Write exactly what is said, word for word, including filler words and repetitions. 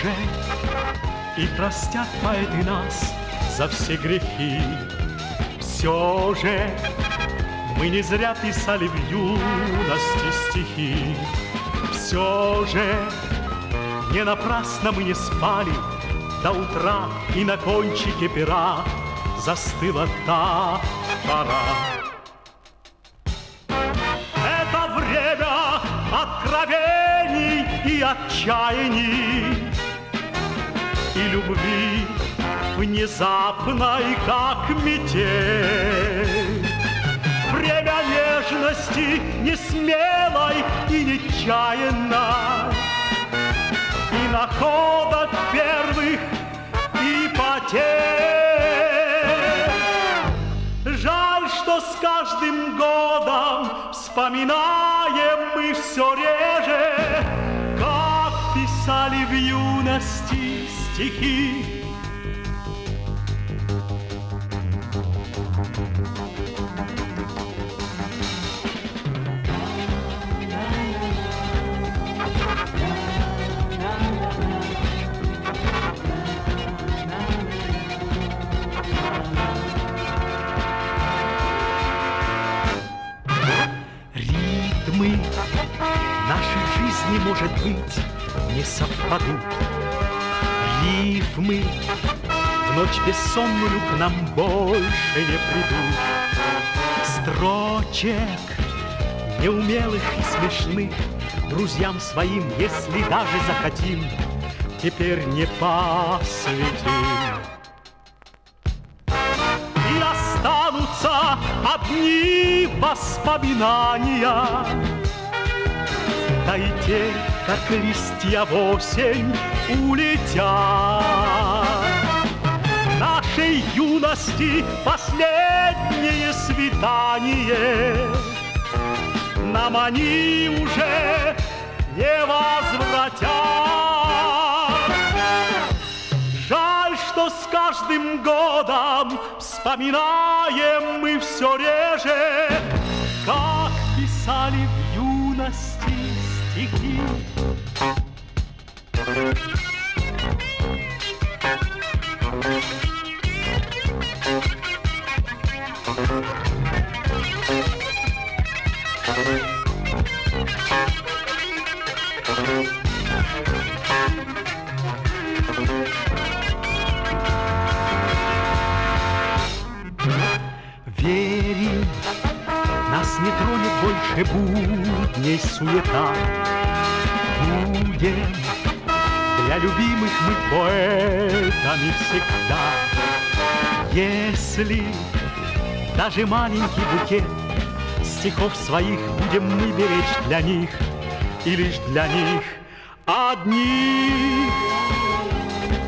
же и простят поэты нас за все грехи. Все же мы не зря писали в юности стихи. Все же не напрасно мы не спали до утра, и на кончике пера застыла та пора. Это время откровений и отчаяний, и любви внезапной, как метель. Время нежности несмелой и нечаянной, и находок первых, и потерь. Жаль, что с каждым годом вспоминаем мы все реже, как писали в юности стихи. Ритмы нашей жизни, может быть, не совпадут. Рифмы в ночь бессонную к нам больше не придут. Строчек неумелых и смешных друзьям своим, если даже захотим, теперь не посвятим. И останутся одни воспоминания, да и те, как листья в осень, улетят. Нашей юности последнее свидание нам они уже не возвратят. Жаль, что с каждым годом вспоминаем мы все реже, как писали в юности стихи. Верим, нас не тронет больше будней суета. Будем для любимых мы поэтами всегда. Если даже маленький букет стихов своих будем мы беречь для них, и лишь для них одних.